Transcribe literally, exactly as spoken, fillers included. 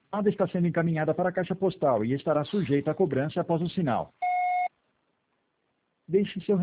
chamada está sendo encaminhada para a caixa postal e estará sujeita a cobrança após o sinal. Deixe seu